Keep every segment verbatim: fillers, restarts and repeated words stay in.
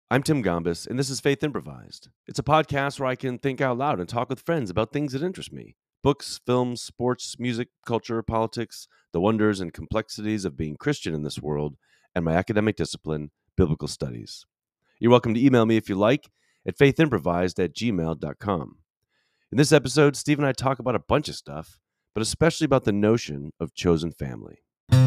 I'm Tim Gombis, and this is Faith Improvised. It's a podcast where I can think out loud and talk with friends about things that interest me. Books, films, sports, music, culture, politics, the wonders and complexities of being Christian in this world, and my academic discipline, biblical studies. You're welcome to email me if you like at faithimprovised at gmail dot com. In this episode, Steve and I talk about a bunch of stuff, but especially about the notion of chosen family.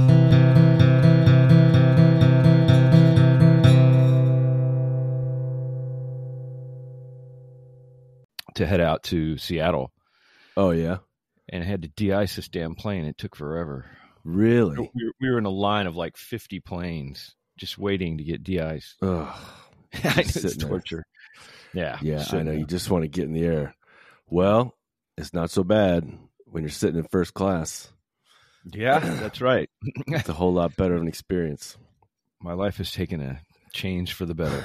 To head out to Seattle. Oh, yeah? And I had to de-ice this damn plane. It took forever. Really? We were, we were in a line of like fifty planes just waiting to get de-iced. Ugh. It's torture. Yeah. Yeah, I know. There. You just want to get in the air. Well, it's not so bad when you're sitting in first class. Yeah, that's right. It's a whole lot better of an experience. My life has taken a change for the better.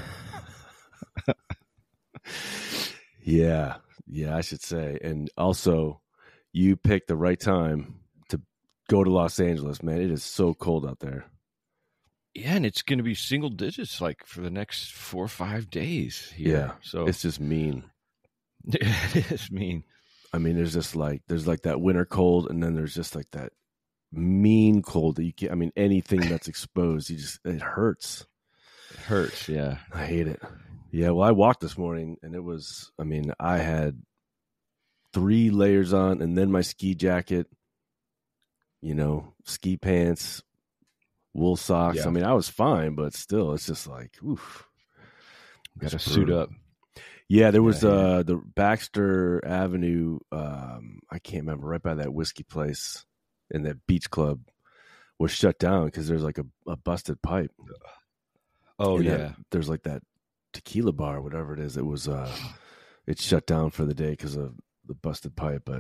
Yeah, yeah, I should say. And also, you picked the right time to go to Los Angeles, man. It is so cold out there. Yeah, and it's going to be single digits like for the next four or five days here. Yeah, so it's just mean. It is mean. I mean, there's just like, there's like that winter cold, and then there's just like that mean cold that you can't, I mean, anything that's exposed, you just, it hurts. It hurts, yeah. I hate it. Yeah, well, I walked this morning, and it was, I mean, I had three layers on, and then my ski jacket, you know, ski pants, wool socks. Yeah. I mean, I was fine, but still, it's just like, oof. Got to suit up. Yeah, there was yeah, yeah. uh, the Baxter Avenue, um, I can't remember, right by that whiskey place and that beach club was shut down because there's like a, a busted pipe. Oh, and yeah. That, there's like that tequila bar, whatever it is, it was uh it's shut down for the day because of the busted pipe. But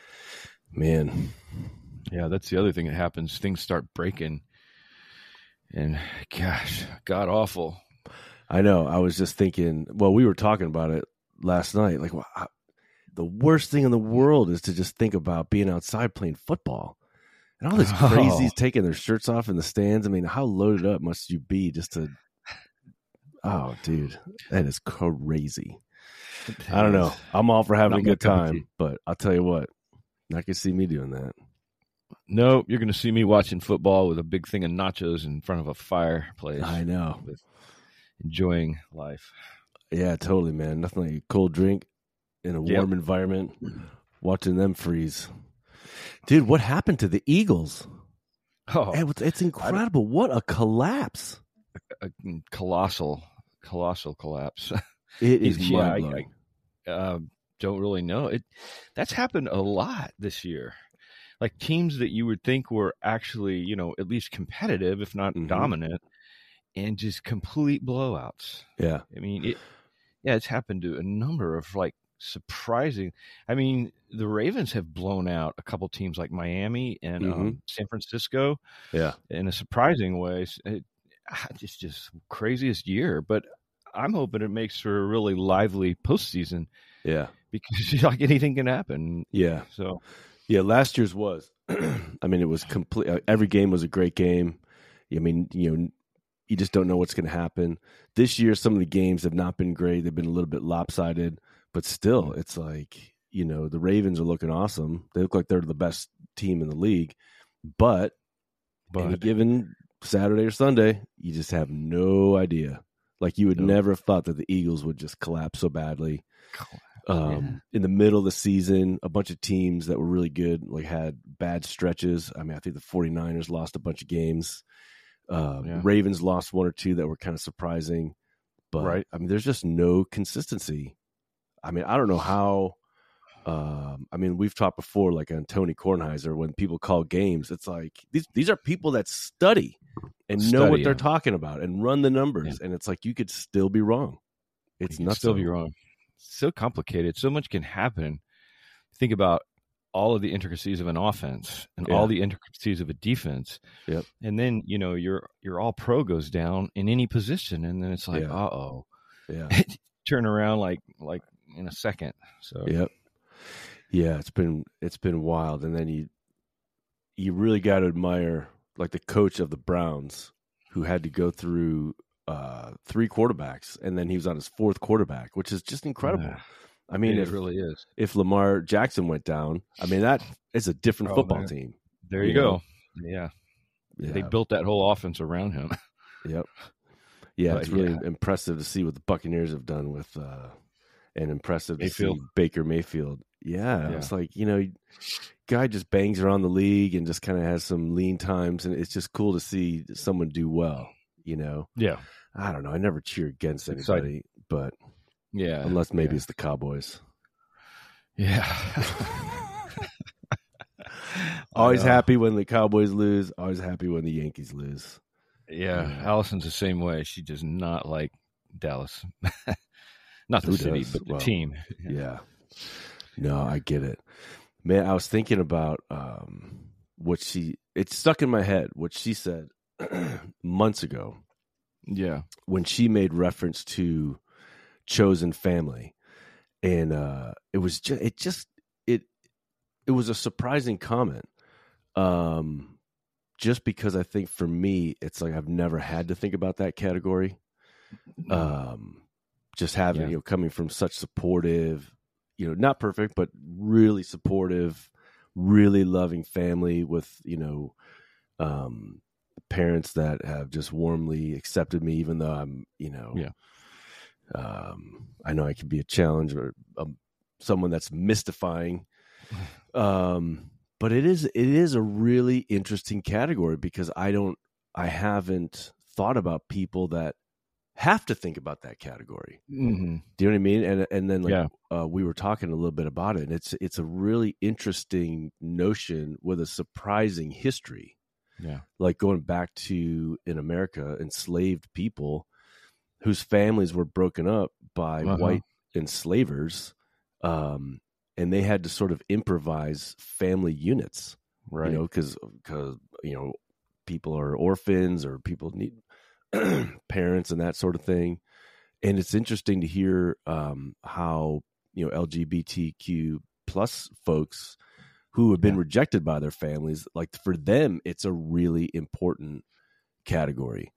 man, yeah, that's the other thing that happens. Things start breaking, and gosh, god awful. I know. I was just thinking. Well, we were talking about it last night. Like, well, I, the worst thing in the world is to just think about being outside playing football, and all these crazies oh. taking their shirts off in the stands. I mean, how loaded up must you be just to? Oh, dude, that is crazy. I don't know. I'm all for having not a good time, but I'll tell you what, not gonna see me doing that. No, you're going to see me watching football with a big thing of nachos in front of a fireplace. I know. Enjoying life. Yeah, totally, man. Nothing like a cold drink in a warm yep. environment, watching them freeze. Dude, what happened to the Eagles? Oh, it's, it's incredible. What a collapse. A, a colossal, colossal collapse. It is yeah, mind-blowing. I, I uh, don't really know. It that's happened a lot this year. Like teams that you would think were actually, you know, at least competitive, if not mm-hmm. dominant, and just complete blowouts. Yeah. I mean, it. Yeah, it's happened to a number of like surprising. I mean, the Ravens have blown out a couple teams like Miami and mm-hmm. um, San Francisco. Yeah. In a surprising way. It, it's just craziest year, but I'm hoping it makes for a really lively postseason. Yeah. Because like anything can happen. Yeah. So, yeah, last year's was, I mean, it was complete. Every game was a great game. I mean, you know, you just don't know what's going to happen. This year, some of the games have not been great. They've been a little bit lopsided, but still, it's like, you know, the Ravens are looking awesome. They look like they're the best team in the league, but, but any given Saturday or Sunday, you just have no idea. Like you would no. never have thought that the Eagles would just collapse so badly. Collapse, um, yeah. In the middle of the season, a bunch of teams that were really good, like had bad stretches. I mean, I think the 49ers lost a bunch of games. Uh, yeah. Ravens lost one or two that were kind of surprising, but right. I mean, there's just no consistency. I mean, I don't know how. Um, I mean, we've talked before, like on Tony Kornheiser, when people call games, it's like these these are people that study and study, know what they're yeah. talking about and run the numbers, yeah. and it's like you could still be wrong. It's you not still so. be wrong. It's so complicated. So much can happen. Think about all of the intricacies of an offense and yeah. all the intricacies of a defense. Yep. And then, you know, your your all pro goes down in any position. And then it's like, yeah. uh-oh. Yeah. Turn around like like in a second. So yep. Yeah, it's been it's been wild. And then you you really got to admire like the coach of the Browns who had to go through uh, three quarterbacks, and then he was on his fourth quarterback, which is just incredible. Yeah. I mean, it if, really is. If Lamar Jackson went down, I mean, that is a different Oh, football man. team. There you, you go. Yeah. yeah. They built that whole offense around him. Yep. Yeah, but, it's really yeah. impressive to see what the Buccaneers have done with, uh, and impressive Mayfield. to see Baker Mayfield. Yeah, Yeah. It's like, you know, guy just bangs around the league and just kind of has some lean times, and it's just cool to see someone do well, you know? Yeah. I don't know. I never cheer against It's anybody, exciting. but yeah, unless maybe yeah. it's the Cowboys. Yeah. Always happy when the Cowboys lose. Always happy when the Yankees lose. Yeah, yeah. Allison's the same way. She does not like Dallas. Not the Who city, does? but the Well, team. Yeah. No, I get it. Man, I was thinking about um, what she, it stuck in my head, what she said months ago. Yeah. When she made reference to chosen family. And uh, it was just, it just, it, it was a surprising comment. Um, just because I think for me, it's like I've never had to think about that category. Um, just having, yeah. you know, coming from such supportive, you know, not perfect, but really supportive, really loving family with, you know, um, parents that have just warmly accepted me, even though I'm, you know, yeah. um, I know I can be a challenge or um, someone that's mystifying. Um, but it is, it is a really interesting category because I don't, I haven't thought about people that have to think about that category. Mm-hmm. Do you know what I mean? And and then like yeah. uh, we were talking a little bit about it, and it's it's a really interesting notion with a surprising history. Yeah, like going back to in America, enslaved people whose families were broken up by uh-huh. white enslavers, um, and they had to sort of improvise family units, right? You know, because because you know people are orphans or people need parents and that sort of thing. And it's interesting to hear um, how, you know, L G B T Q plus folks who have been yeah. rejected by their families, like for them, it's a really important category.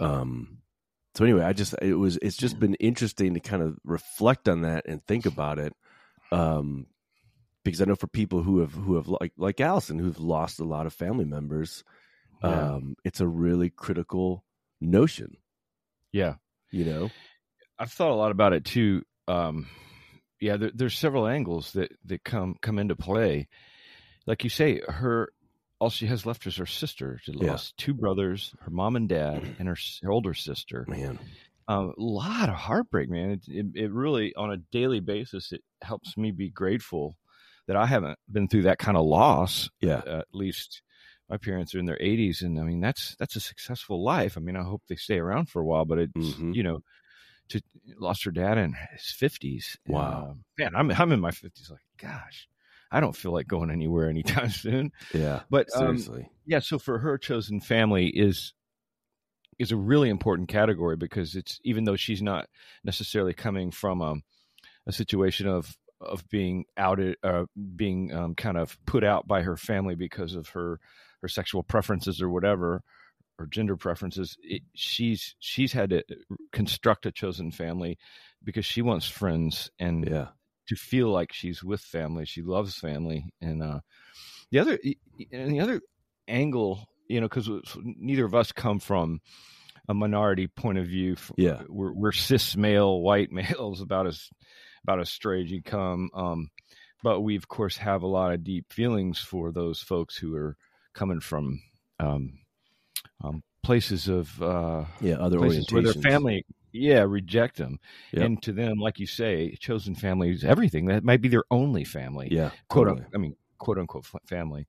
Um, so anyway, I just, it was, it's just been interesting to kind of reflect on that and think about it. Um, because I know for people who have, who have like, like Allison, who've lost a lot of family members, yeah. um, it's a really critical notion. Yeah. You know, I've thought a lot about it too. Um, yeah, there, there's several angles that, that come, come into play. Like you say, her, all she has left is her sister. She yeah. lost two brothers, her mom and dad, and her, her older sister. Man, um, a lot of heartbreak, man. It, it, it really, on a daily basis, it helps me be grateful that I haven't been through that kind of loss. Yeah, uh, at least my parents are in their eighties, and I mean that's that's a successful life. I mean, I hope they stay around for a while, but it's mm-hmm. you know, to lost her dad in his fifties. Wow, uh, man, I'm I'm in my fifties. Like, gosh, I don't feel like going anywhere anytime soon. Yeah, but seriously, um, yeah. So for her, chosen family is is a really important category because it's even though she's not necessarily coming from a, a situation of of being outed, uh, being um, kind of put out by her family because of her her sexual preferences or whatever, or gender preferences. It, she's she's had to construct a chosen family because she wants friends and yeah. to feel like she's with family. She loves family, and uh, the other and the other angle, you know, because neither of us come from a minority point of view. Yeah, we're, we're cis male, white males, about as about as straight as you come. Um, but we, of course, have a lot of deep feelings for those folks who are coming from um, um, places of uh, yeah, other places orientations where their family, yeah, reject them. Yep. And to them, like you say, chosen family is everything. That might be their only family. Yeah, quote. totally. I mean, quote unquote family.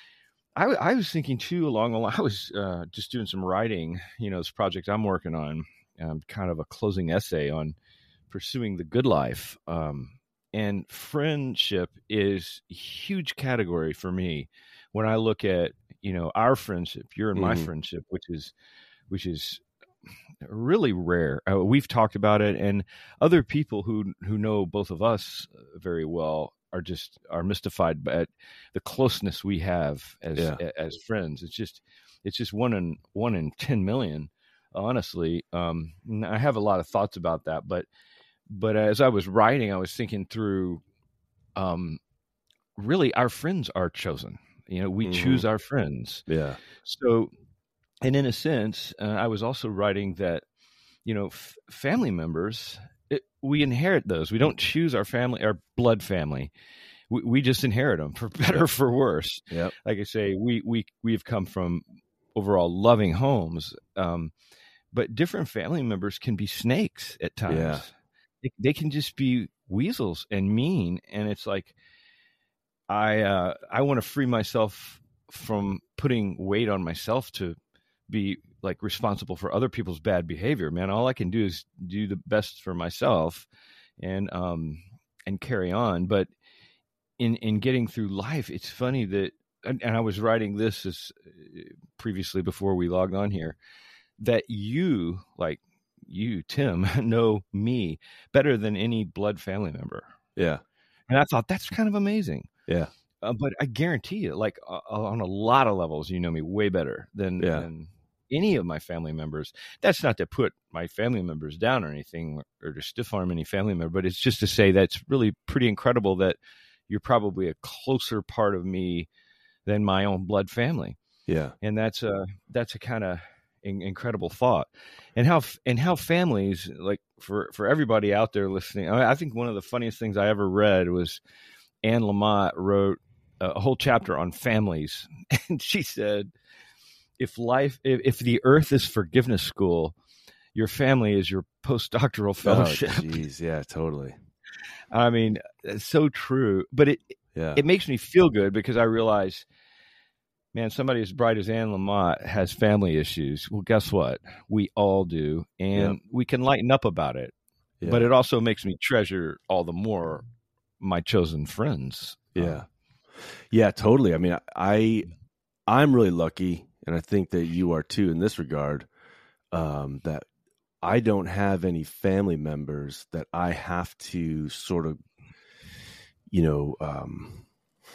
I, I was thinking too along the line. I was uh, just doing some writing. You know, this project I'm working on, um, kind of a closing essay on pursuing the good life. Um, and friendship is a huge category for me when I look at, you know, our friendship, your and my mm-hmm. friendship, which is, which is really rare. Uh, we've talked about it, and other people who, who know both of us very well are just are mystified by the closeness we have as, yeah. as friends. It's just, it's just one in, one in ten million. honestly. Um, I have a lot of thoughts about that, but but as I was writing, I was thinking through, um, really, our friends are chosen. You know, we mm-hmm. choose our friends. Yeah. So, and in a sense, uh, I was also writing that, you know, f- family members, it, we inherit those. We don't choose our family, our blood family. We, we just inherit them, for better or for worse. Yep. Like I say, we we we've come from overall loving homes, um, but different family members can be snakes at times. Yeah. They, they can just be weasels and mean, and it's like, I uh, I want to free myself from putting weight on myself to be like responsible for other people's bad behavior. Man, all I can do is do the best for myself, and um and carry on. But in in getting through life, it's funny that, and, and I was writing this as previously before we logged on here, that you, like you, Tim, know me better than any blood family member. Yeah. And I thought that's kind of amazing. Yeah. Uh, but I guarantee you, like uh, on a lot of levels, you know me way better than, yeah. than any of my family members. That's not to put my family members down or anything, or to stiff arm any family member, but it's just to say that's really pretty incredible that you're probably a closer part of me than my own blood family. Yeah. And that's a, that's a kind of in, incredible thought. And how, and how families, like for, for everybody out there listening, I, mean, I think one of the funniest things I ever read was Anne Lamott wrote a whole chapter on families. And she said, if life, if, if the earth is forgiveness school, your family is your postdoctoral fellowship. Oh, geez. Yeah, totally. I mean, it's so true, but it, yeah. it makes me feel good because I realize, man, somebody as bright as Anne Lamott has family issues. Well, guess what? We all do. And yeah. we can lighten up about it, yeah. but it also makes me treasure all the more my chosen friends. Yeah. Uh, yeah, totally. I mean, I, I'm really lucky, and I think that you are too in this regard, um, that I don't have any family members that I have to sort of, you know, um,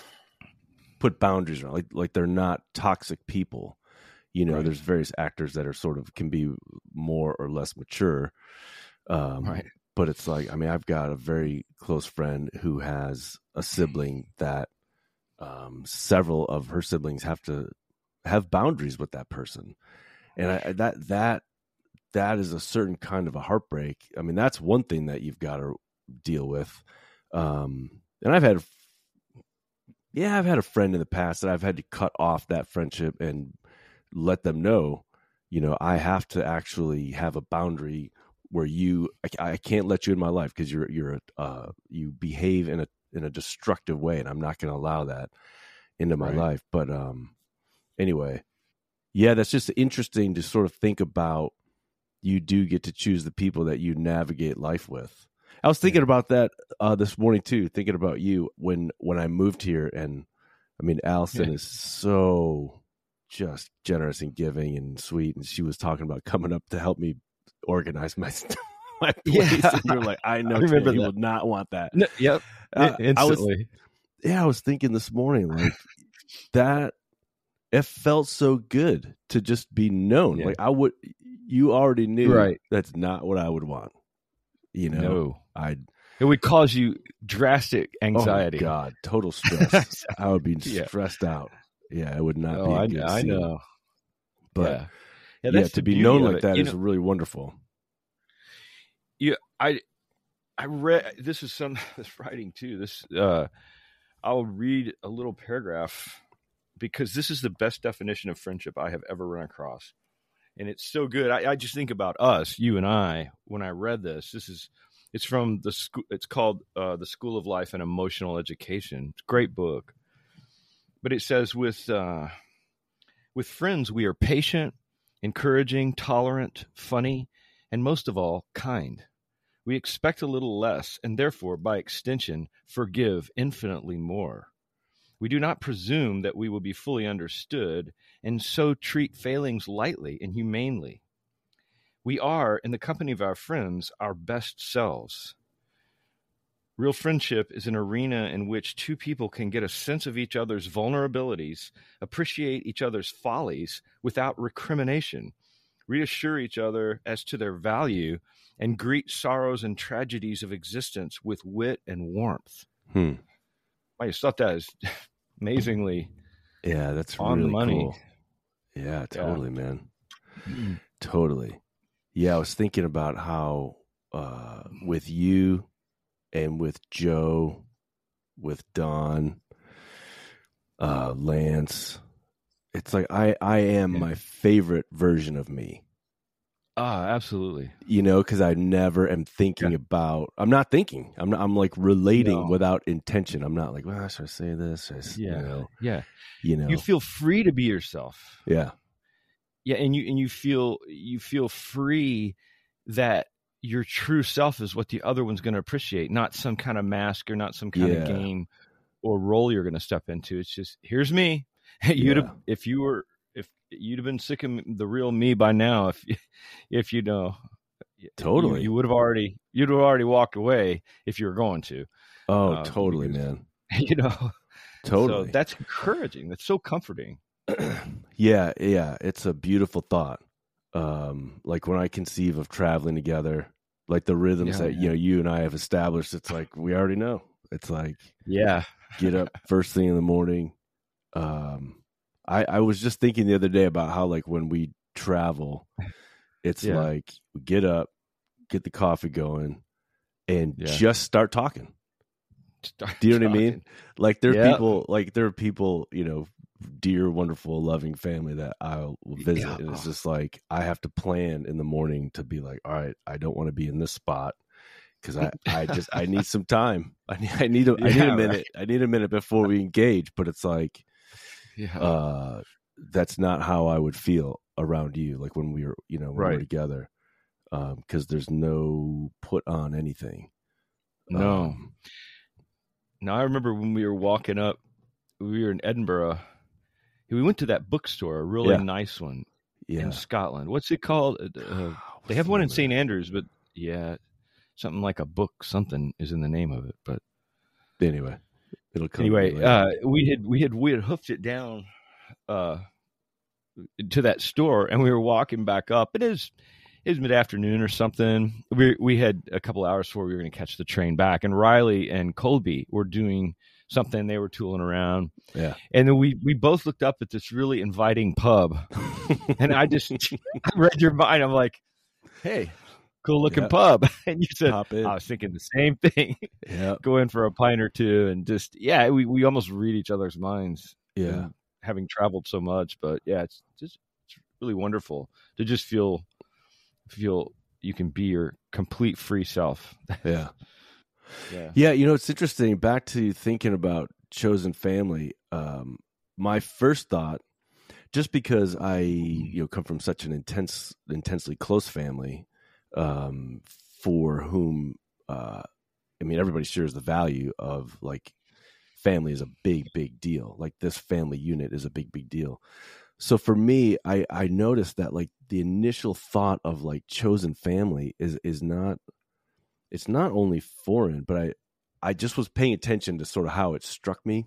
put boundaries around. Like, like they're not toxic people. You know, right. There's various actors that are sort of can be more or less mature. Um, right. But it's like, I mean, I've got a very close friend who has a sibling that um, several of her siblings have to have boundaries with that person. And I, that, that, that is a certain kind of a heartbreak. I mean, that's one thing that you've got to deal with. Um, and I've had, yeah, I've had a friend in the past that I've had to cut off that friendship and let them know, you know, I have to actually have a boundary where you, I, I can't let you in my life because you're, you're, uh, you behave in a, in a destructive way, and I'm not going to allow that into my right. life. But, um, anyway, yeah, that's just interesting to sort of think about. You do get to choose the people that you navigate life with. I was thinking yeah. about that, uh, this morning too, thinking about you when, when I moved here. And I mean, Allison yeah. is so just generous and giving and sweet. And she was talking about coming up to help me organize my my place. Yeah. And you're like, I know, I remember you that. would not want that. No, yep. Uh, Instantly. I was, yeah, I was thinking this morning, like that, it felt so good to just be known. Yeah. Like I would, you already knew right. that's not what I would want. You know, no. I'd, it would cause you drastic anxiety. Oh God, total stress. I would be yeah. stressed out. Yeah, it would not oh, be a I, good I scene. know. But yeah, yeah, yeah to be known like it. that you is know, really wonderful. Yeah, I I read this is some this writing too. This uh, I'll read a little paragraph because this is the best definition of friendship I have ever run across, and it's so good. I, I just think about us, you and I, when I read this. This is it's from the school. It's called uh, The School of Life and Emotional Education. It's a great book, but it says with uh, with friends we are patient, encouraging, tolerant, funny, and most of all, kind. We expect a little less, and therefore, by extension, forgive infinitely more. We do not presume that we will be fully understood, and so treat failings lightly and humanely. We are, in the company of our friends, our best selves. Real friendship is an arena in which two people can get a sense of each other's vulnerabilities, appreciate each other's follies without recrimination, reassure each other as to their value, and greet sorrows and tragedies of existence with wit and warmth. Hmm. I just thought that is amazingly Yeah, that's on really the money. cool. Yeah, totally, Yeah. man. Totally. Yeah, I was thinking about how uh, with you and with Joe, with Don, uh, Lance, it's like I, I am Yeah. my favorite version of me. Ah, absolutely. You know, because I never am thinking Yeah. about. I'm not thinking. I'm not, I'm like relating No. without intention. I'm not like, well, should I say this? Should I s-" Yeah. You know. Yeah. You know. You feel free to be yourself. Yeah. Yeah, and you and you feel you feel free that your true self is what the other one's going to appreciate, not some kind of mask or not some kind Yeah. of game or role you're going to step into. It's just, here's me. You'd Yeah. have, if you were, if you'd have been sick of the real me by now, if, if you know, Totally. you, you would have already, you'd have already walked away if you were going to. Oh, uh, totally, because, man. You know, Totally. So that's encouraging. That's so comforting. yeah, yeah, it's a beautiful thought. Um, like when I conceive of traveling together, like the rhythms Yeah, that yeah. you know you and I have established, it's like we already know. It's like Yeah. get up first thing in the morning. Um, I I was just thinking the other day about how like when we travel, it's Yeah. like we get up, get the coffee going, and Yeah. just start talking. Start Do you know what I talking. mean? Like there are Yeah. people, like there are people, you know, dear, wonderful, loving family that I'll visit, Yeah. and it's just like I have to plan in the morning to be like, all right, I don't want to be in this spot because I, I just I need some time. I need I need a, I need Yeah, a minute. I need a minute before we engage. But it's like, Yeah. uh, that's not how I would feel around you. Like when we were, you know, when we Right. were together, because there's no put on anything. No. Um, Now, I remember when we were walking up, we were in Edinburgh. We went to that bookstore, a really Yeah. nice one yeah. in Scotland. What's it called? Uh, uh, they have one in Saint Andrews, but yeah, something like a book, something is in the name of it. But Anyway, it'll come. to me anyway, later. uh, we had we had we had hoofed it down uh, to that store, and we were walking back up. It is it was mid afternoon or something. We we had a couple hours before we were going to catch the train back, and Riley and Colby were doing something. They were tooling around, yeah. and then we we both looked up at this really inviting pub, and I just I read your mind. I'm like, hey. Cool looking Yeah. pub. And you said, Pop in. I was thinking the same thing. Yeah. Go in for a pint or two and just, yeah, we, we almost read each other's minds. Yeah. and having traveled so much, but yeah, it's just, it's really wonderful to just feel, feel you can be your complete free self. Yeah. Yeah. Yeah. You know, it's interesting. Back to thinking about chosen family. Um, my first thought, just because I, you know, come from such an intense, intensely close family, um, for whom, uh, I mean, everybody shares the value of like family is a big, big deal. Like this family unit is a big, big deal. So for me, I, I noticed that like the initial thought of like chosen family is, is not, it's not only foreign, but I, I just was paying attention to sort of how it struck me.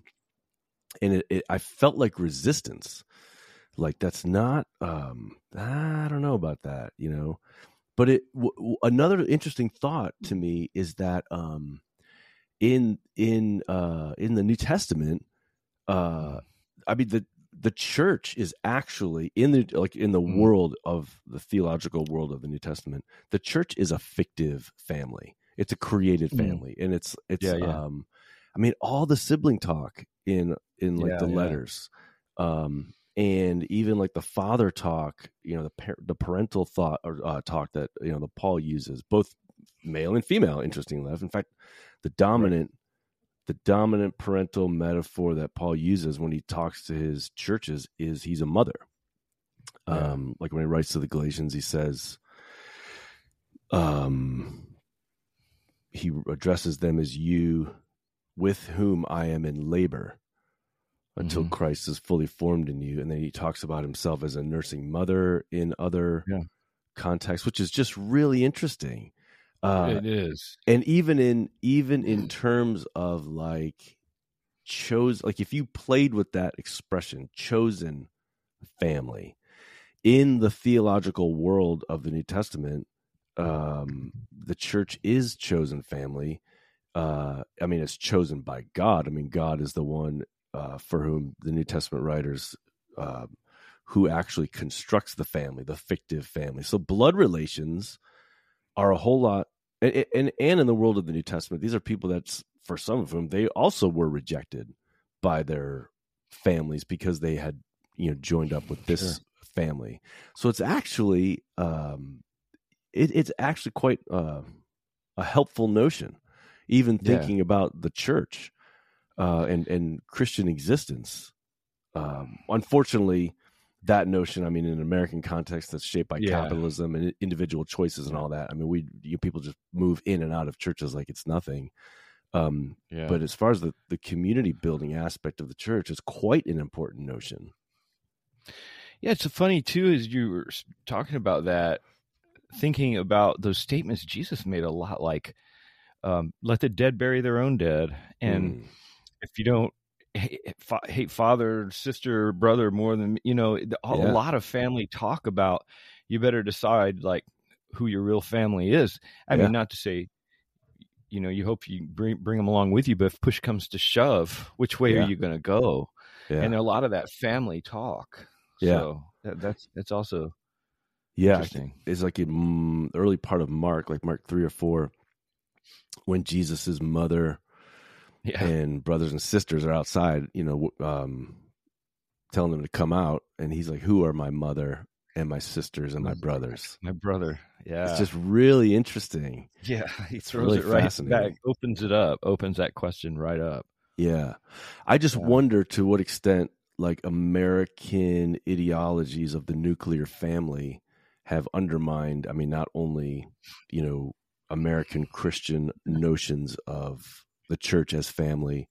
And it, it I felt like resistance. Like that's not, um, I don't know about that, you know, but it, w- another interesting thought to me is that, um, in, in, uh, in the New Testament, uh, I mean, the, the church is actually in the, like in the Mm. world of the theological world of the New Testament, the church is a fictive family. It's a created Mm. family. And it's, it's, Yeah, yeah. um, I mean, all the sibling talk in, in like Yeah, the yeah. letters, um, and even like the father talk, you know, the par- the parental thought or uh, talk that, you know, the Paul uses, both male and female, interestingly enough. In fact, the dominant, the dominant parental metaphor that Paul uses when he talks to his churches is he's a mother. Yeah. Um, like when he writes to the Galatians, he says, um, he addresses them as you with whom I am in labor until Mhm. Christ is fully formed in you. And then he talks about himself as a nursing mother in other Yeah. contexts, which is just really interesting. Uh, It is. and even in, even in terms of like chose, like if you played with that expression, chosen family, in the theological world of the New Testament, um, the church is chosen family. Uh, I mean, it's chosen by God. I mean, God is the one uh, for whom the New Testament writers, uh, who actually constructs the family, the fictive family. So blood relations are a whole lot, and, and, and in the world of the New Testament, these are people that's, for some of whom, they also were rejected by their families because they had, you know, joined up with this sure. family. So it's actually, um, it, it's actually quite uh, a helpful notion, even thinking yeah. about the church uh, and, and Christian existence. Um, unfortunately, that notion, I mean, in an American context that's shaped by yeah. capitalism and individual choices and all that. I mean, we you, people just move in and out of churches like it's nothing. Um, yeah. But as far as the, the community building aspect of the church, it's quite an important notion. Yeah, it's funny, too, as you were talking about that, thinking about those statements Jesus made a lot like, um, let the dead bury their own dead. And mm. if you don't hate father, sister, brother more than, you know, a yeah. lot of family talk about, you better decide like who your real family is. I yeah. mean, not to say, you know, you hope you bring bring them along with you, but if push comes to shove, which way yeah. are you going to go? Yeah. And a lot of that family talk. Yeah. So that, that's, that's also yeah. interesting. It's like in the early part of Mark, like Mark three or four, when Jesus's mother yeah. and brothers and sisters are outside, you know, um, telling them to come out. And he's like, who are my mother and my sisters and my brothers? My brother. Yeah. It's just really interesting. Yeah. He it's throws really it right fascinating. back, opens it up, opens that question right up. Yeah. I just yeah. wonder to what extent like American ideologies of the nuclear family have undermined, I mean, not only, you know, American Christian notions of the church as family,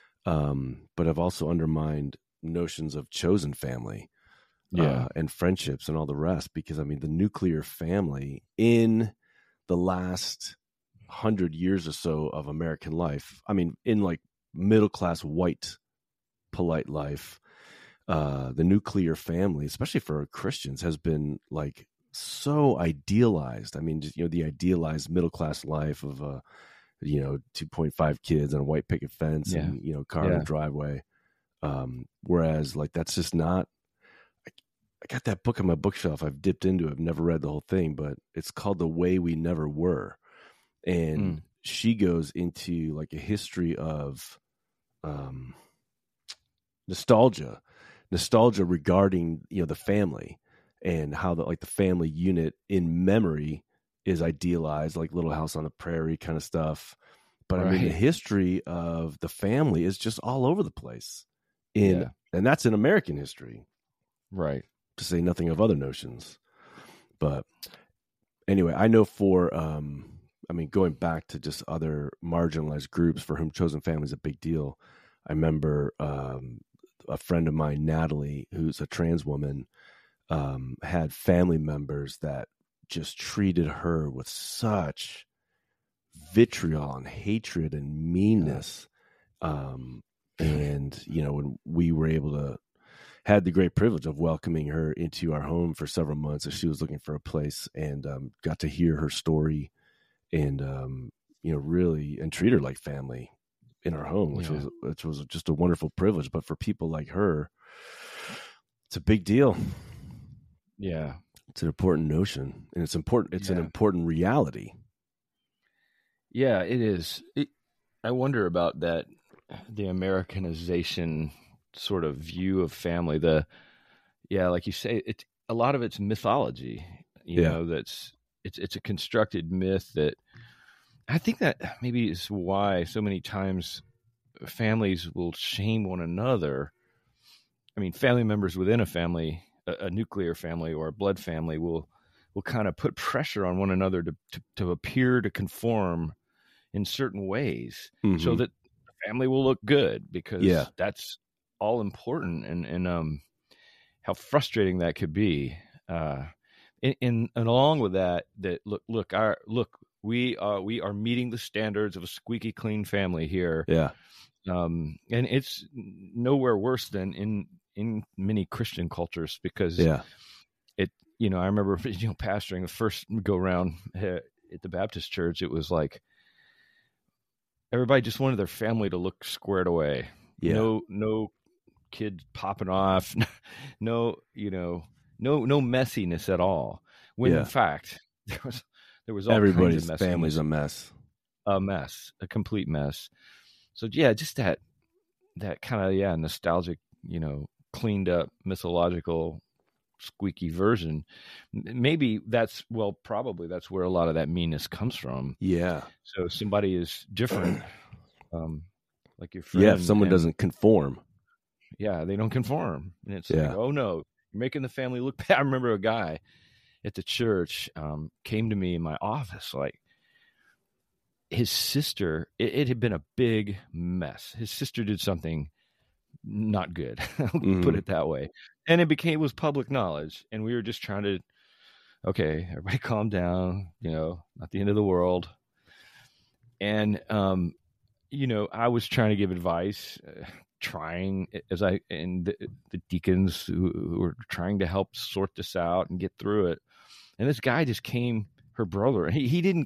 um, but have also undermined notions of chosen family. Yeah. Uh, and friendships and all the rest, because I mean, the nuclear family in the last hundred years or so of American life, I mean, in like middle class white polite life, uh, the nuclear family, especially for Christians, has been like so idealized. I mean, just, you know, the idealized middle class life of, uh, you know, two point five kids and a white picket fence yeah. and, you know, car yeah. in the driveway. Um, whereas like, that's just not, I got that book on my bookshelf. I've dipped into it. I've never read the whole thing, but it's called The Way We Never Were. And mm. she goes into like a history of um, nostalgia, nostalgia regarding, you know, the family and how the, like the family unit in memory is idealized, like Little House on the Prairie kind of stuff. But right. I mean, the history of the family is just all over the place in, yeah. and that's in American history. Right. To say nothing of other notions. But anyway, I know for, um, I mean, going back to just other marginalized groups for whom chosen family is a big deal. I remember um, a friend of mine, Natalie, who's a trans woman, um, had family members that just treated her with such vitriol and hatred and meanness. Um, and, you know, when we were able to, had the great privilege of welcoming her into our home for several months as she was looking for a place, and um, got to hear her story and, um, you know, really, and treat her like family in our home, which yeah. was, which was just a wonderful privilege. But for people like her, it's a big deal. Yeah. It's an important notion, and it's important. It's yeah. an important reality. Yeah, it is. It, I wonder about that, the Americanization sort of view of family. The yeah like you say, it's a lot of it's mythology, you yeah. know, that's it's it's a constructed myth that I think that maybe is why so many times families will shame one another. I mean, family members within a family, a, a nuclear family or a blood family, will will kind of put pressure on one another to to, to appear to conform in certain ways, mm-hmm. so that the family will look good, because yeah. that's all important, and, and um, how frustrating that could be. Uh, and, and, and along with that, that look, look, our look, we are we are meeting the standards of a squeaky clean family here. Yeah, um, and it's nowhere worse than in in many Christian cultures, because yeah. it, you know, I remember, you know, pastoring the first go round at the Baptist church. It was like everybody just wanted their family to look squared away. Yeah. No, no kids popping off. No, you know, no, no messiness at all. When Yeah. in fact, there was, there was all everybody's kinds of family's messiness. a mess. A mess, a complete mess. So yeah, just that, that kind of, yeah, nostalgic, you know, cleaned up mythological squeaky version. Maybe that's, well, probably that's where a lot of that meanness comes from. Yeah. So somebody is different, um, like your friend. Yeah. If someone and, doesn't conform. Yeah. They don't conform. And it's Yeah. like, oh no, you're making the family look bad. I remember a guy at the church, um, came to me in my office, like his sister, it, it had been a big mess. His sister did something not good, Mm-hmm. put it that way. And it became, was public knowledge. And we were just trying to, okay, everybody calm down, you know, not the end of the world. And, um, you know, I was trying to give advice, uh, trying as I, and the, the deacons who, who were trying to help sort this out and get through it. And this guy just came, her brother, he, he didn't,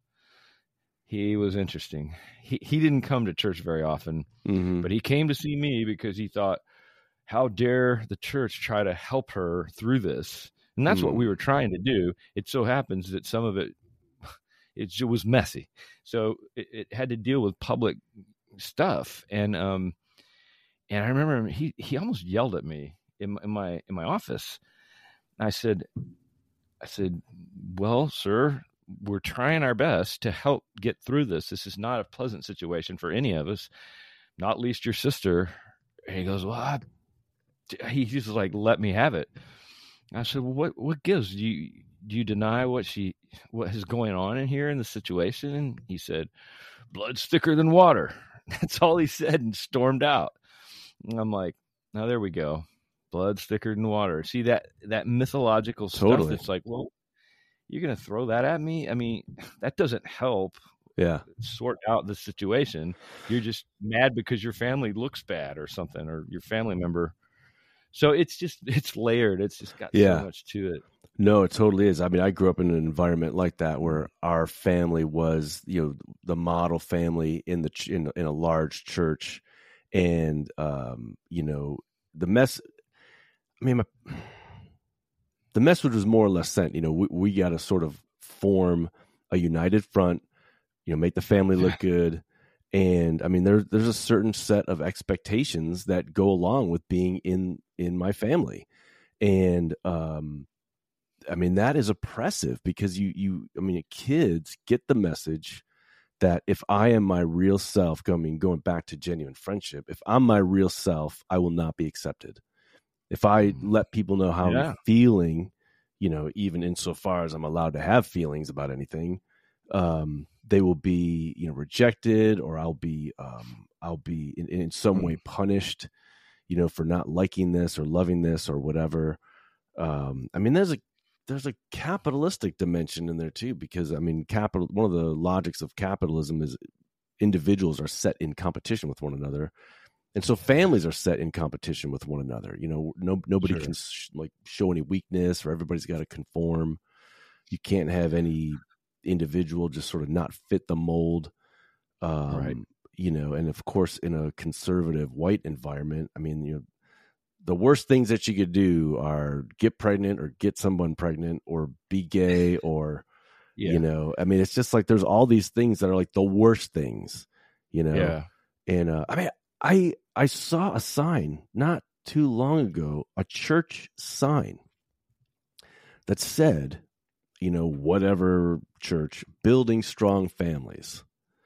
he was interesting. He, he didn't come to church very often, Mm-hmm. but he came to see me because he thought, how dare the church try to help her through this? And that's Mm. what we were trying to do. It so happens that some of it, it, it was messy. So it, it had to deal with public stuff. And, um, and I remember he, he almost yelled at me in, in my, in my office. I said, I said, well, sir, we're trying our best to help get through this. This is not a pleasant situation for any of us, not least your sister. And he goes, well, I, he just like, let me have it. I said, well, what, what gives? Do you, do you deny what she, what is going on in here in the situation? And he said, blood's thicker than water. That's all he said, and stormed out. And I'm like, now there we go. Blood's thicker than water. See that, that mythological Totally. stuff. That's like, well, you're going to throw that at me? I mean, that doesn't help Yeah. sort out the situation. You're just mad because your family looks bad or something, or your family member. So it's just, it's layered. It's just got Yeah. so much to it. No, it totally is. I mean, I grew up in an environment like that where our family was, you know, the model family in the ch- in, in a large church, and um, you know, the mess. I mean, my, the message was more or less sent. You know, we, we got to sort of form a united front. You know, make the family look good. And I mean, there's there's a certain set of expectations that go along with being in in my family, and um, I mean that is oppressive because you you I mean kids get the message that if I am my real self, going going back to genuine friendship, if I'm my real self, I will not be accepted. If I let people know how Yeah. I'm feeling, you know, even insofar as I'm allowed to have feelings about anything, um, they will be, you know, rejected, or I'll be, um, I'll be in, in some way punished, you know, for not liking this or loving this or whatever. Um, I mean, there's a, there's a capitalistic dimension in there too, because I mean, capital, one of the logics of capitalism is individuals are set in competition with one another. And so families are set in competition with one another. You know, no, nobody Sure. can sh- like show any weakness, or everybody's got to conform. You can't have any individual just sort of not fit the mold. Um, Right. You know, and of course, in a conservative white environment, I mean, you know, the worst things that you could do are get pregnant or get someone pregnant or be gay or, Yeah. you know, I mean, it's just like there's all these things that are like the worst things, you know. Yeah. And uh, I mean, I I saw a sign not too long ago, a church sign that said, you know, whatever church, building strong families.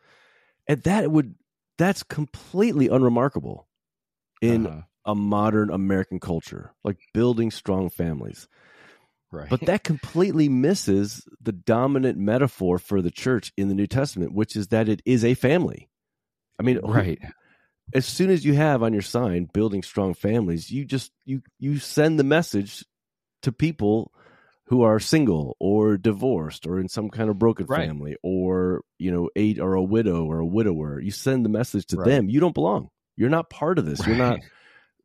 And that would that's completely unremarkable in Uh-huh. a modern American culture, like building strong families. Right. But that completely misses the dominant metaphor for the church in the New Testament, which is that it is a family. I mean, right. as soon as you have on your sign building strong families, you just you you send the message to people who are single or divorced or in some kind of broken Right. family, or you know, a or a widow or a widower. You send the message to Right. them. You don't belong. You're not part of this. You're not Right.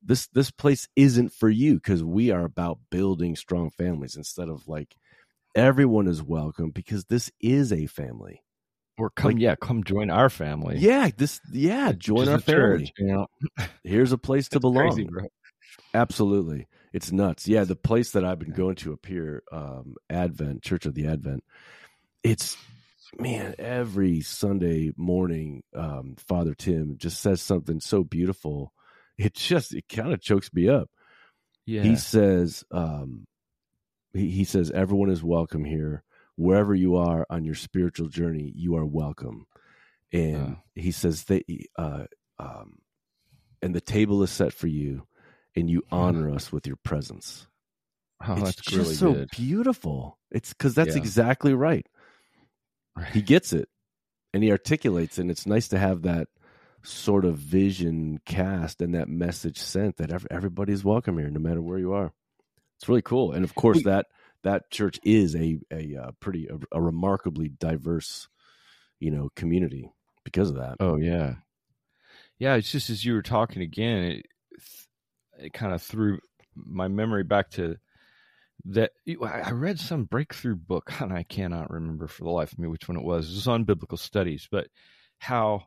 this this place isn't for you, because we are about building strong families instead of like everyone is welcome, because this is a family. Or come, like, yeah, come join our family. Yeah, this, yeah, join our family. Church, you know, here's a place to belong. Crazy, bro. Absolutely, it's nuts. Yeah, the place that I've been going to up here, um, Advent Church of the Advent. It's man, every Sunday morning, um, Father Tim just says something so beautiful. It just it kind of chokes me up. Yeah, he says, um, he he says, everyone is welcome here. Wherever you are on your spiritual journey, you are welcome. And uh, he says that, uh, um, and the table is set for you, and you honor us with your presence. Oh, it's that's just really so good. beautiful. It's because that's Yeah. exactly right. He gets it, and he articulates it. And it's nice to have that sort of vision cast and that message sent that everybody's welcome here, no matter where you are. It's really cool. And of course, that that church is a a, a pretty a, a remarkably diverse, you know, community because of that. Oh yeah, yeah. It's just as you were talking again, it, it kind of threw my memory back to that. I read some breakthrough book, and I cannot remember for the life of me which one it was. It was on biblical studies, but how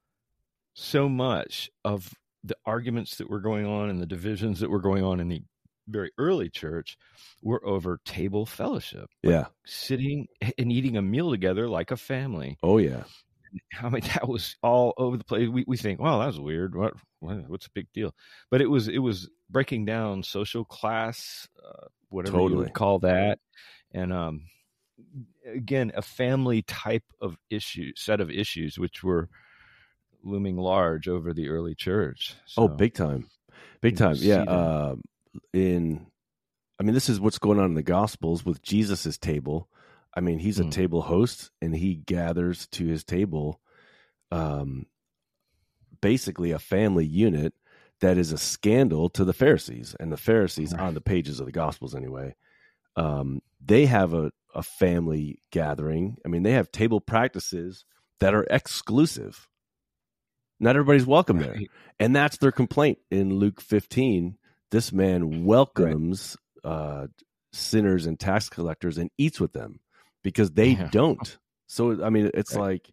so much of the arguments that were going on and the divisions that were going on in the very early church were over table fellowship. Like yeah. Sitting and eating a meal together like a family. Oh, yeah. I mean, that was all over the place. We we think, well, that was weird. What, what's the big deal? But it was, it was breaking down social class, uh, whatever totally. You would call that. And um, again, a family type of issue, set of issues, which were looming large over the early church. So, oh, big time. Big time. Yeah. Uh, in, I mean, this is what's going on in the Gospels with Jesus's table. I mean, he's a mm. table host, and he gathers to his table, um, basically a family unit that is a scandal to the Pharisees. And the Pharisees, right. on the pages of the Gospels anyway, um, they have a, a family gathering. I mean, they have table practices that are exclusive. Not everybody's welcome right. there. And that's their complaint in Luke fifteen. This man welcomes right. uh, sinners and tax collectors and eats with them because they yeah. don't. So, I mean, it's right. like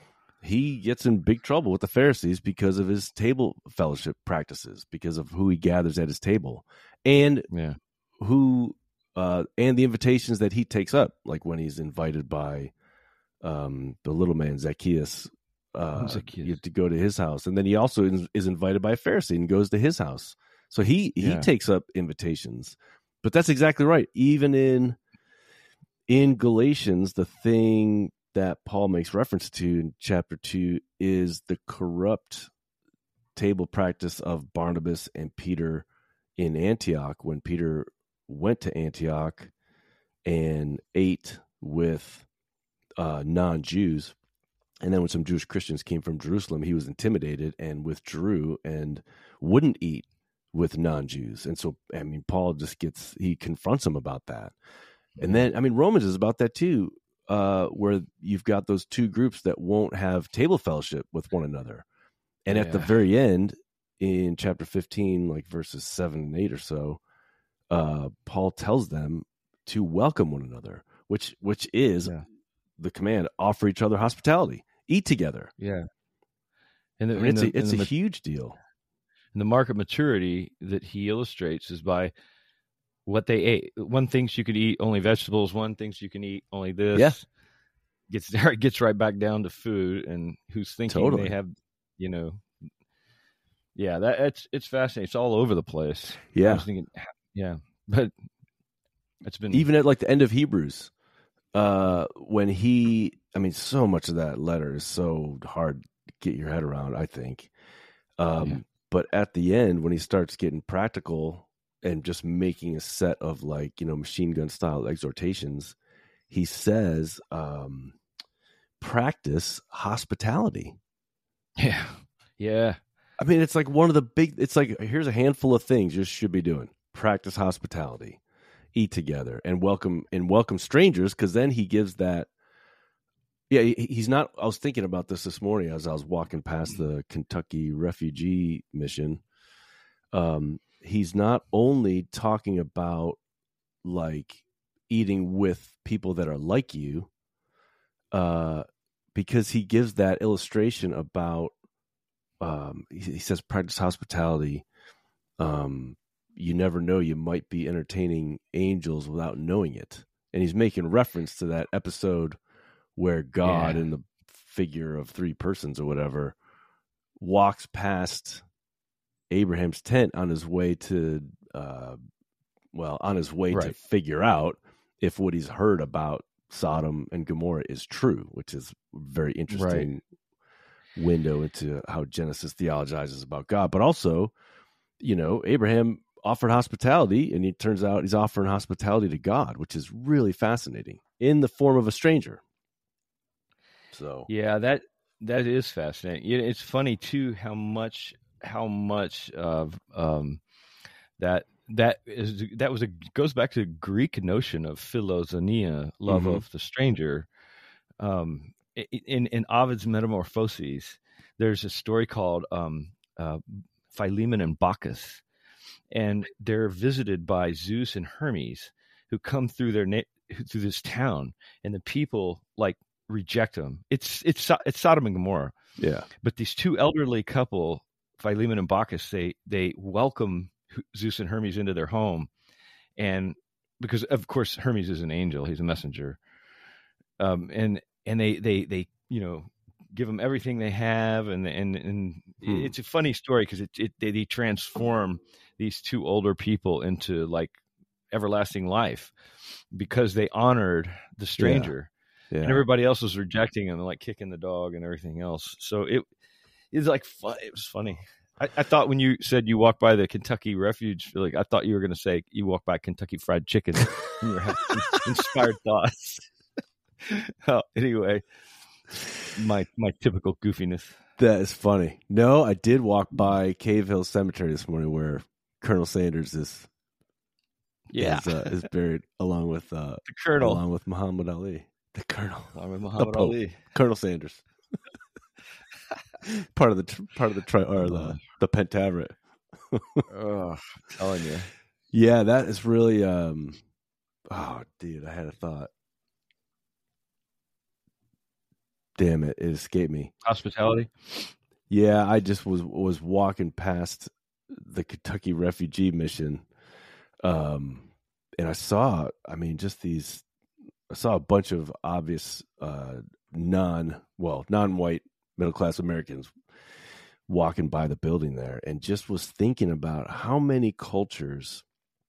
he gets in big trouble with the Pharisees because of his table fellowship practices, because of who he gathers at his table, and yeah. who uh, and the invitations that he takes up, like when he's invited by um, the little man Zacchaeus. Uh, you have to go to his house, and then he also is, is invited by a Pharisee and goes to his house. So he he yeah. takes up invitations. But that's exactly right. Even in in Galatians, the thing that Paul makes reference to in chapter two is the corrupt table practice of Barnabas and Peter in Antioch, when Peter went to Antioch and ate with uh, non-Jews. And then when some Jewish Christians came from Jerusalem, he was intimidated and withdrew and wouldn't eat with non-Jews. And so, I mean, Paul just gets, he confronts him about that. And then, I mean, Romans is about that too, uh, where you've got those two groups that won't have table fellowship with one another. And yeah. at the very end, in chapter fifteen, like verses seven and eight or so, uh, Paul tells them to welcome one another, which which is yeah. the command: offer each other hospitality, eat together. Yeah, and the, I mean, it's the, a, it's a the, huge deal. And the mark of maturity that he illustrates is by what they ate. One thinks you could eat only vegetables. One thinks you can eat only this. Yeah. Gets there, it gets right back down to food, and who's thinking totally. they have, you know, yeah, that it's it's fascinating. It's all over the place. Yeah, I was thinking, yeah, but it's been even at like the end of Hebrews, uh, when he, I mean, so much of that letter is so hard to get your head around, I think. Um, yeah. But at the end, when he starts getting practical and just making a set of like, you know, machine gun style exhortations, he says, um, practice hospitality. Yeah. Yeah. I mean, it's like one of the big, it's like, here's a handful of things you should be doing. Practice hospitality, eat together, and welcome, and welcome strangers. Cause then he gives that, yeah, he's not, I was thinking about this this morning as I was walking past the Kentucky refugee mission. Um, he's not only talking about like eating with people that are like you, uh, because he gives that illustration about, um, he, he says, practice hospitality. Um, you never know, you might be entertaining angels without knowing it. And he's making reference to that episode where God, yeah. in the figure of three persons or whatever, walks past Abraham's tent on his way to, uh, well, on his way right. to figure out if what he's heard about Sodom and Gomorrah is true, which is a very interesting right. window into how Genesis theologizes about God. But also, you know, Abraham offered hospitality, and it turns out he's offering hospitality to God, which is really fascinating, in the form of a stranger. So yeah, that that is fascinating. It's funny too how much how much of um, that that is that was a goes back to the Greek notion of philoxenia, love mm-hmm. of the stranger. Um, in in Ovid's Metamorphoses, there's a story called um, uh, Philemon and Bacchus. And they're visited by Zeus and Hermes, who come through their na- through this town, and the people like reject them. It's it's it's Sodom and Gomorrah. Yeah. But these two elderly couple, Philemon and Bacchus, they they welcome Zeus and Hermes into their home, and because of course Hermes is an angel, he's a messenger. Um, and and they they they you know give them everything they have, and and and hmm. it's a funny story because it it they, they transform these two older people into like everlasting life because they honored the stranger, yeah. Yeah. and everybody else was rejecting them and like kicking the dog and everything else. So it is like fun. It was funny. I, I thought when you said you walked by the Kentucky Refuge, like I thought you were going to say you walked by Kentucky Fried Chicken. And you were having inspired thoughts. Oh, anyway, my my typical goofiness. That is funny. No, I did walk by Cave Hill Cemetery this morning, where Colonel Sanders is, yeah, is, uh, is buried along with uh, the Colonel, along with Muhammad Ali. The Colonel, along with Muhammad Ali, Colonel Sanders, part of the part of the tri- or the the Pentaveret. Oh, I'm telling you, yeah, that is really. Um, oh, dude, I had a thought. Damn it! It escaped me. Hospitality. Yeah, I just was was walking past the Kentucky Refugee Mission, um, and I saw. I mean, just these. I saw a bunch of obvious uh, non well non-white middle class Americans walking by the building there, and just was thinking about how many cultures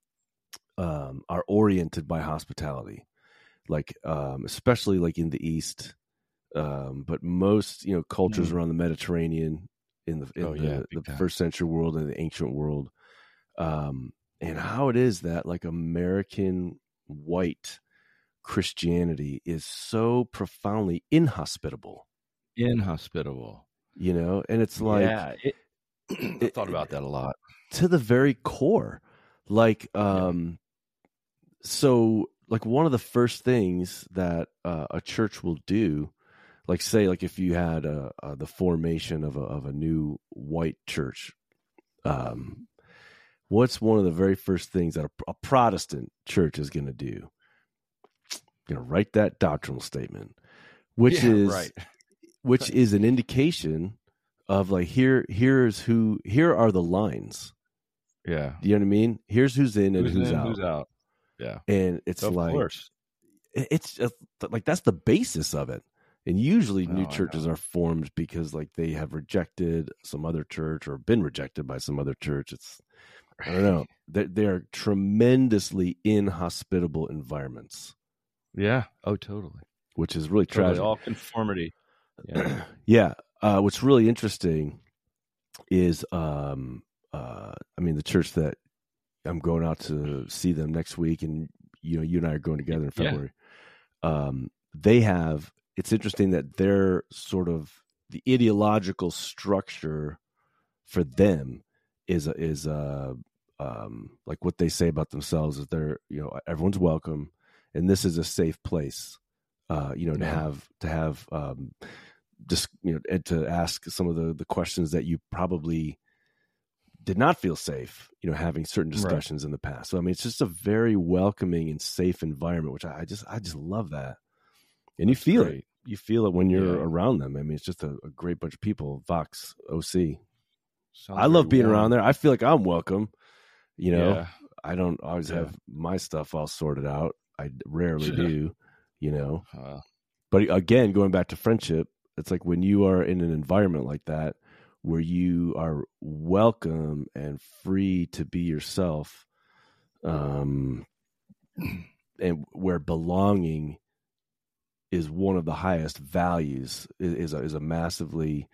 um, are oriented by hospitality, like um, especially like in the East. Um, but most, you know, cultures mm. around the Mediterranean in the in oh, the, yeah, the first century world and the ancient world, um, and how it is that like American white Christianity is so profoundly inhospitable, inhospitable, you know, and it's like, yeah, it, I thought about that a lot to the very core, like, um, yeah. so like one of the first things that uh, a church will do. Like say, like if you had a, a, the formation of a of a new white church, um, what's one of the very first things that a, a Protestant church is going to do? Going to write that doctrinal statement, which yeah, is right. which is an indication of like here here's who here are the lines. Yeah, you know what I mean? Here's who's in and who's, who's in, out. Who's out? Yeah, and it's of like course. it's just like that's the basis of it. And usually new oh, churches are formed because like they have rejected some other church or been rejected by some other church. It's, I don't know. They're, they're tremendously inhospitable environments. Yeah. Oh, totally. Which is really totally. tragic. All conformity. Yeah. yeah. Uh, what's really interesting is, um, uh, I mean, the church that I'm going out to see them next week, and, you know, you and I are going together in February. Yeah. Um, they have, it's interesting that their sort of the ideological structure for them is a, is a, um, like what they say about themselves is they're, you know, everyone's welcome, and this is a safe place, uh, you know, to yeah. have to have um, just you know, and to ask some of the the questions that you probably did not feel safe, you know, having certain discussions right. in the past. So I mean, it's just a very welcoming and safe environment, which I, I just I just love that. And That's you feel great. it. You feel it when you're yeah. around them. I mean, it's just a, a great bunch of people. Vox O C. Sounds I love being warm. around there. I feel like I'm welcome. You know, yeah. I don't always yeah. have my stuff all sorted out. I rarely do, you know. Uh, but again, going back to friendship, it's like when you are in an environment like that where you are welcome and free to be yourself, um, and where belonging is one of the highest values, is a, is a massively,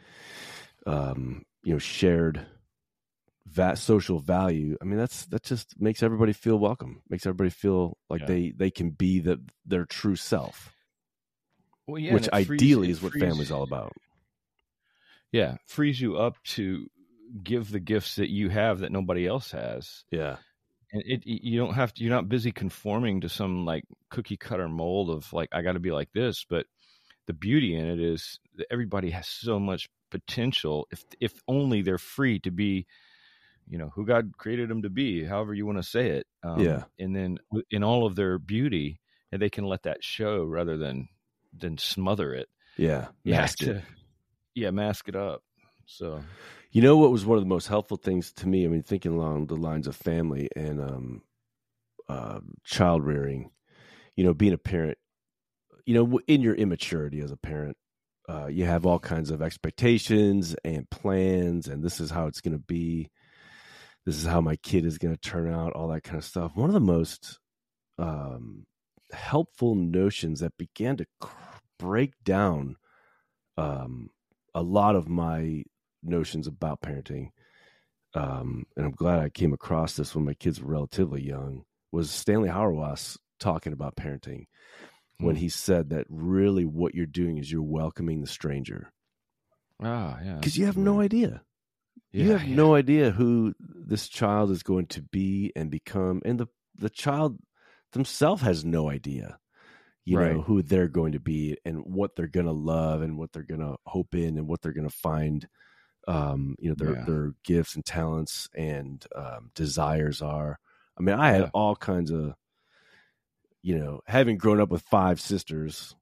um, you know, shared that social value. I mean, that's that just makes everybody feel welcome, makes everybody feel like yeah. they they can be the, their true self. Well, yeah, which ideally frees, is what frees, family's all about. Yeah, frees you up to give the gifts that you have that nobody else has. Yeah, and it you don't have to. You're not busy conforming to some like cookie cutter mold of like I got to be like this. But the beauty in it is that everybody has so much potential if if only they're free to be, you know, who God created them to be, however you want to say it. Um, yeah, and then in all of their beauty, and they can let that show rather than. than smother it. Yeah. Mask yeah, it. To, yeah, mask it up. So, you know what was one of the most helpful things to me? I mean, thinking along the lines of family and um, uh, child rearing, you know, being a parent, you know, in your immaturity as a parent, uh, you have all kinds of expectations and plans, and this is how it's going to be. This is how my kid is going to turn out, all that kind of stuff. One of the most um, helpful notions that began to cr- break down um, a lot of my notions about parenting, um, and I'm glad I came across this when my kids were relatively young, was Stanley Hauerwas talking about parenting mm. when he said that really what you're doing is you're welcoming the stranger. Ah, yeah. Because you have no idea. Yeah, you have yeah. no idea who this child is going to be and become, and the, the child themselves has no idea, you right. know, who they're going to be and what they're going to love and what they're going to hope in and what they're going to find, um, you know, their, yeah. their gifts and talents and um, desires are. I mean, I had yeah. all kinds of, you know, having grown up with five sisters,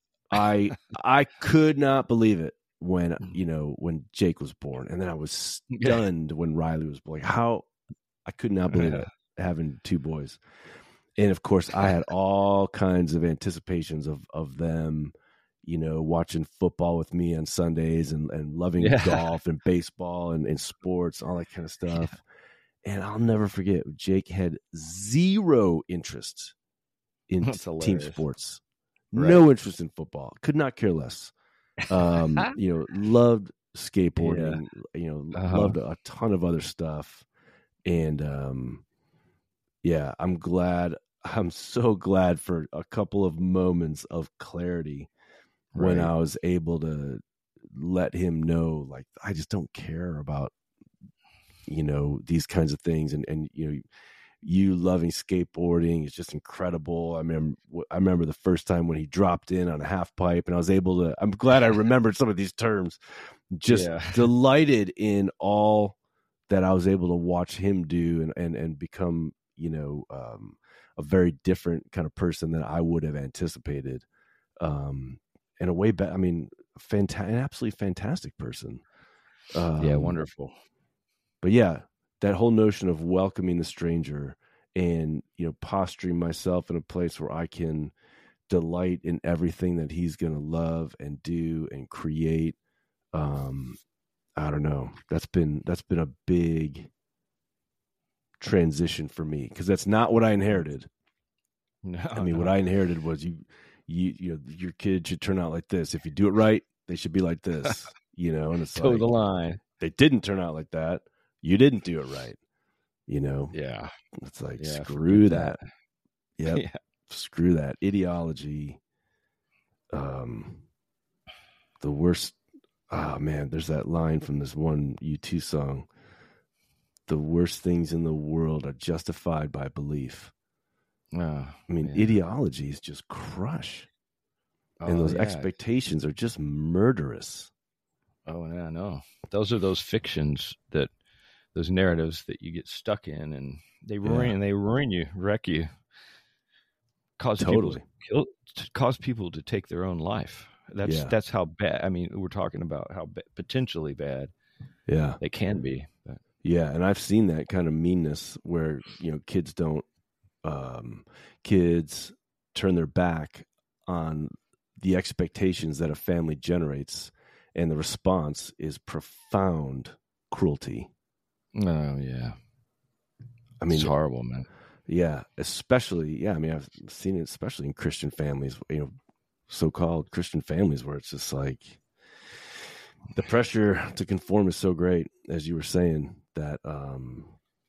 I I could not believe it when, you know, when Jake was born. And then I was stunned yeah. when Riley was born. Like, how I could not believe yeah. it, having two boys. And of course, I had all kinds of anticipations of, of them, you know, watching football with me on Sundays and, and loving yeah. golf and baseball and, and sports, all that kind of stuff. Yeah. And I'll never forget, Jake had zero interest in team sports, right. no interest in football, could not care less. Um, you know, loved skateboarding, yeah. you know, uh-huh. loved a, a ton of other stuff. And um, yeah, I'm glad. I'm so glad for a couple of moments of clarity right. when I was able to let him know, like, I just don't care about, you know, these kinds of things. And, and, you know, you loving skateboarding is just incredible. I remember, I remember the first time when he dropped in on a half pipe and I was able to, I'm glad I remembered some of these terms, just yeah. delighted in all that I was able to watch him do and, and, and become, you know, um, a very different kind of person than I would have anticipated. Um, in a way back, I mean, fantastic, an absolutely fantastic person. Um, yeah. Wonderful. But yeah, that whole notion of welcoming the stranger and, you know, posturing myself in a place where I can delight in everything that he's going to love and do and create. Um, I don't know. That's been, that's been a big transition for me, because that's not what I inherited. No, I mean, no. what I inherited was you, you, you know, your kid should turn out like this. If you do it right, they should be like this, you know, and it's toe like, the line. They didn't turn out like that. You didn't do it right. You know? Yeah. It's like, yeah, screw that. that. Yep. yeah. Screw that. Ideology. Um, the worst. Oh, man. There's that line from this one U two song. The worst things in the world are justified by belief. Oh, I mean, yeah. ideologies just crush. Oh, and those yeah. expectations are just murderous. Oh, yeah, no. Those are those fictions that those narratives that you get stuck in, and they Yeah. ruin, they ruin you, wreck you, cause Totally. people, kill, cause people to take their own life. That's Yeah. that's how bad. I mean, we're talking about how ba- potentially bad Yeah. they can be. But. Yeah, and I've seen that kind of meanness where, you know, kids don't um kids turn their back on the expectations that a family generates, and the response is profound cruelty. Oh yeah, I mean, it's horrible, man. Yeah, especially yeah. I mean, I've seen it especially in Christian families, you know, so-called Christian families, where it's just like the pressure to conform is so great, as you were saying, that um,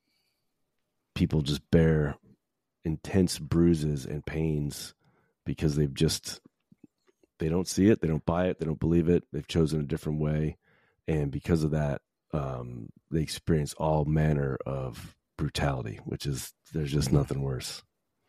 people just bear intense bruises and pains because they've just they don't see it, they don't buy it, they don't believe it. They've chosen a different way, and because of that, um, they experience all manner of brutality, which is there's just nothing worse.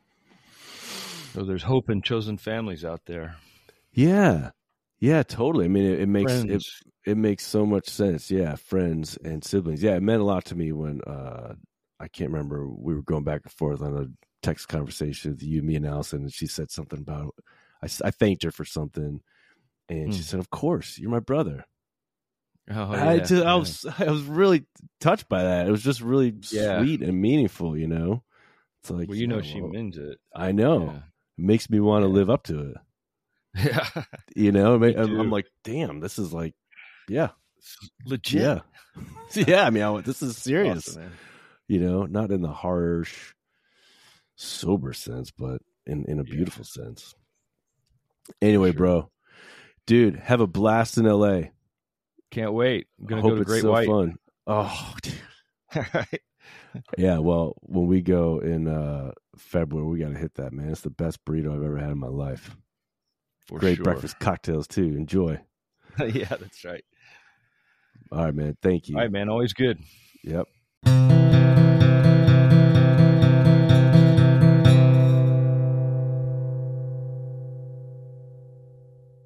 So there's hope in chosen families out there. Yeah, yeah, totally. I mean, it, it makes it, Friends. it makes so much sense. Yeah, friends and siblings. Yeah, it meant a lot to me when uh, I can't remember. We were going back and forth on a text conversation with you, me, and Allison, and she said something about. I, I thanked her for something, and she Hmm. said, "Of course, you're my brother." Oh, I, yeah, just, I yeah. was I was really touched by that. It was just really Yeah. sweet and meaningful. You know, it's like Well, you know yeah, she well, means it. I know. Yeah. It makes me want to Yeah. live up to it. Yeah. You know, Me I'm, I'm too. like, damn, this is like, yeah, Legit. yeah, yeah. I mean, I, this is serious. Awesome, man. You know, not in the harsh, sober sense, but in in a Yeah. beautiful sense. Anyway, Sure. bro, dude, have a blast in L A. Can't wait. I'm I gonna hope go to it's Great so White. fun. Oh, dude. Yeah. Well, when we go in uh, February, we got to hit that, man. It's the best burrito I've ever had in my life. For Great sure. breakfast cocktails too. Enjoy. Yeah, that's right. All right, man. Thank you. All right, man. Always good. Yep.